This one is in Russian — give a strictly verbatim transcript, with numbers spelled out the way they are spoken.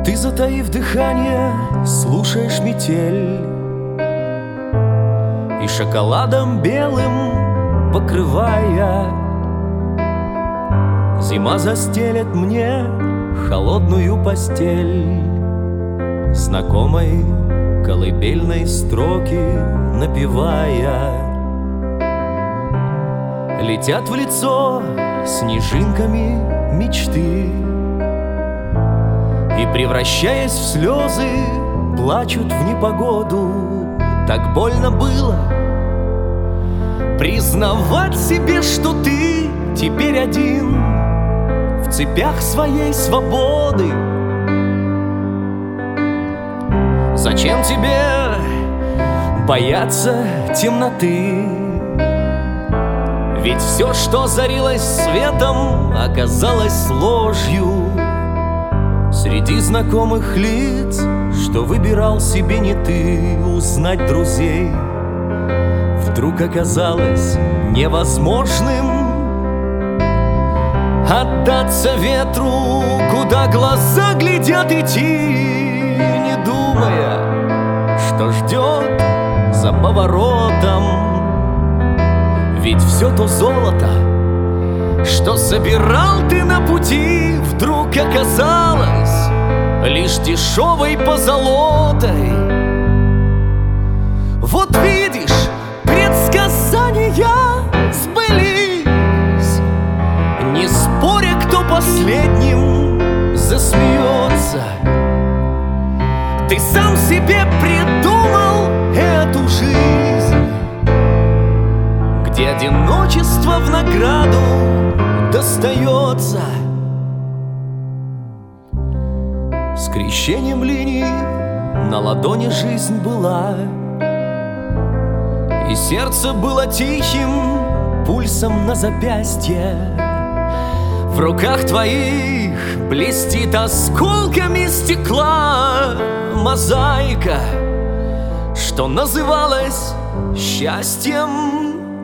Ты, затаив дыхание, слушаешь метель, и шоколадом белым покрывая, зима застелет мне холодную постель, знакомой колыбельной строки напевая. Летят в лицо снежинками мечты, и, превращаясь в слезы, плачут в непогоду. Так больно было признавать себе, что ты теперь один в цепях своей свободы. Зачем тебе бояться темноты? Ведь все, что зарилось светом, оказалось ложью. Среди знакомых лиц, что выбирал себе не ты, узнать друзей вдруг оказалось невозможным. Отдаться ветру, куда глаза глядят, идти, не думая, что ждет за поворотом. Ведь все то золото, что собирал ты на пути, вдруг оказалось лишь дешевой позолотой. Вот видишь, предсказания сбылись, не споря, кто последним засмеется. Ты сам себе придумал эту жизнь, где одиночество в награду достается. Скрещением линий на ладони жизнь была, и сердце было тихим пульсом на запястье. В руках твоих блестит осколками стекла мозаика, что называлась счастьем.